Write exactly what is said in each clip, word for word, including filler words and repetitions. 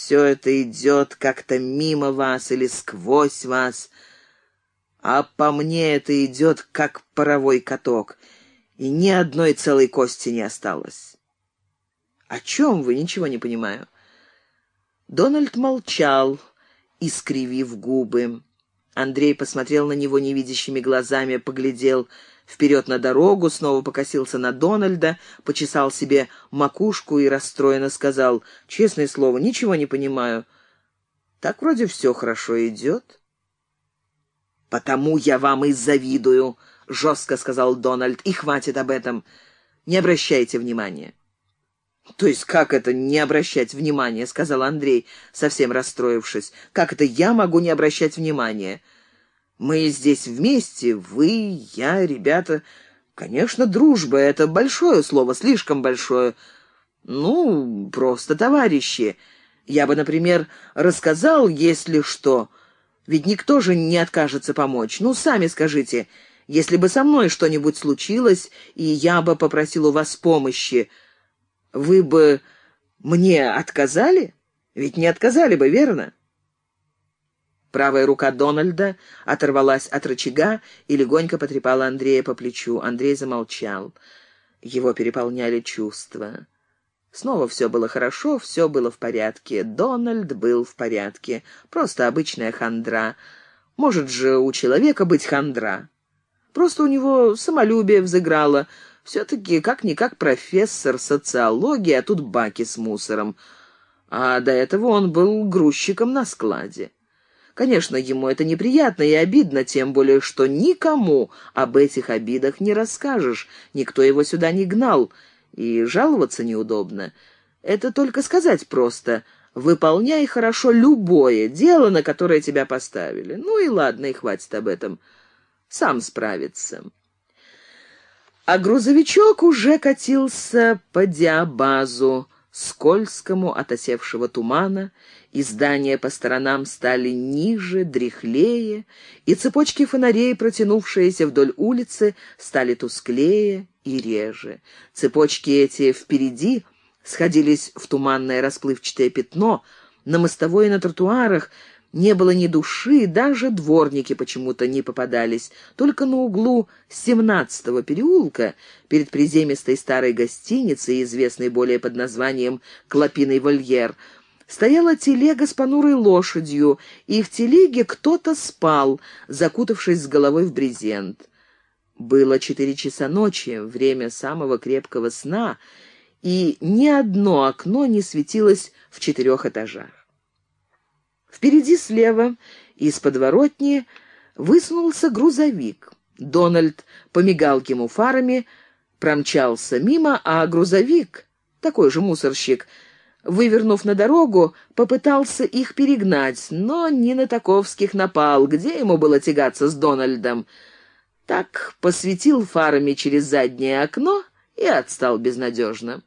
все это идет как-то мимо вас или сквозь вас, а по мне это идет как паровой каток, и ни одной целой кости не осталось». «О чем вы? Ничего не понимаю». Дональд молчал, искривив губы. Андрей посмотрел на него невидящими глазами, поглядел вперед на дорогу, снова покосился на Дональда, почесал себе макушку и расстроенно сказал: «Честное слово, ничего не понимаю. Так вроде все хорошо идет». «Потому я вам и завидую», — жестко сказал Дональд, — «и хватит об этом. Не обращайте внимания». «То есть как это не обращать внимания?» — сказал Андрей, совсем расстроившись. «Как это я могу не обращать внимания? Мы здесь вместе, вы, я, ребята. Конечно, дружба — это большое слово, слишком большое. Ну, просто товарищи. Я бы, например, рассказал, если что. Ведь никто же не откажется помочь. Ну, сами скажите, если бы со мной что-нибудь случилось, и я бы попросил у вас помощи, вы бы мне отказали? Ведь не отказали бы, верно?» Правая рука Дональда оторвалась от рычага и легонько потрепала Андрея по плечу. Андрей замолчал. Его переполняли чувства. Снова все было хорошо, все было в порядке. Дональд был в порядке. Просто обычная хандра. Может же у человека быть хандра? Просто у него самолюбие взыграло. Все-таки как-никак профессор социологии, а тут баки с мусором. А до этого он был грузчиком на складе. Конечно, ему это неприятно и обидно, тем более, что никому об этих обидах не расскажешь. Никто его сюда не гнал, и жаловаться неудобно. Это только сказать просто: выполняй хорошо любое дело, на которое тебя поставили. Ну и ладно, и хватит об этом. Сам справится. А грузовичок уже катился по диабазу, скользкому от осевшего тумана, и здания по сторонам стали ниже, дряхлее, и цепочки фонарей, протянувшиеся вдоль улицы, стали тусклее и реже. Цепочки эти впереди сходились в туманное расплывчатое пятно, на мостовой и на тротуарах не было ни души, даже дворники почему-то не попадались. Только на углу семнадцатого переулка, перед приземистой старой гостиницей, известной более под названием «Клопиный вольер», стояла телега с понурой лошадью, и в телеге кто-то спал, закутавшись с головой в брезент. Было четыре часа ночи, время самого крепкого сна, и ни одно окно не светилось в четырех этажах. Впереди слева, из подворотни, высунулся грузовик. Дональд помигал ему фарами, промчался мимо, а грузовик, такой же мусорщик, вывернув на дорогу, попытался их перегнать, но не на таковских напал, где ему было тягаться с Дональдом. Так посветил фарами через заднее окно и отстал безнадежно.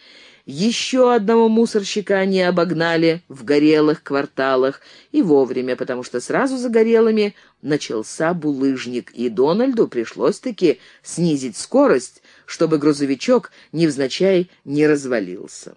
Еще одного мусорщика они обогнали в горелых кварталах, и вовремя, потому что сразу за горелыми начался булыжник, и Дональду пришлось-таки снизить скорость, чтобы грузовичок невзначай не развалился.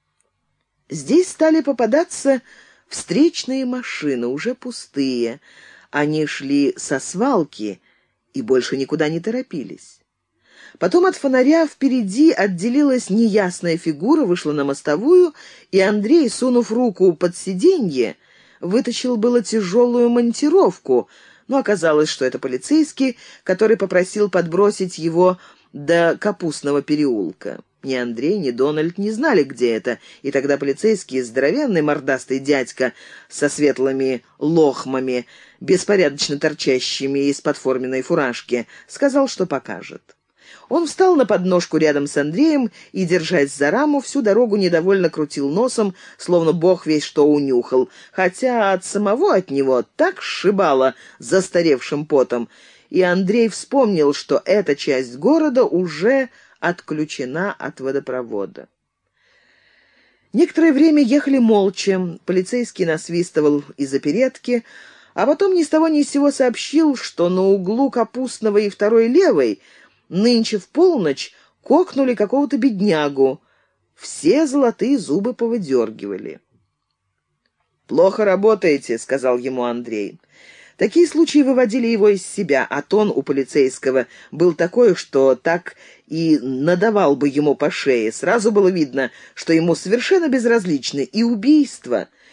Здесь стали попадаться встречные машины, уже пустые. Они шли со свалки и больше никуда не торопились. Потом от фонаря впереди отделилась неясная фигура, вышла на мостовую, и Андрей, сунув руку под сиденье, вытащил было тяжелую монтировку, но оказалось, что это полицейский, который попросил подбросить его до Капустного переулка. Ни Андрей, ни Дональд не знали, где это, и тогда полицейский, здоровенный мордастый дядька со светлыми лохмами, беспорядочно торчащими из-под форменной фуражки, сказал, что покажет. Он встал на подножку рядом с Андреем и, держась за раму, всю дорогу недовольно крутил носом, словно бог весь что унюхал, хотя от самого от него так сшибало застаревшим потом, и Андрей вспомнил, что эта часть города уже отключена от водопровода. Некоторое время ехали молча, полицейский насвистывал из оперетки, а потом ни с того ни с сего сообщил, что на углу Капустного и второй левой нынче в полночь кокнули какого-то беднягу. Все золотые зубы повыдергивали. «Плохо работаете», — сказал ему Андрей. Такие случаи выводили его из себя, а тон у полицейского был такой, что так и надавал бы ему по шее. Сразу было видно, что ему совершенно безразличны и убийство,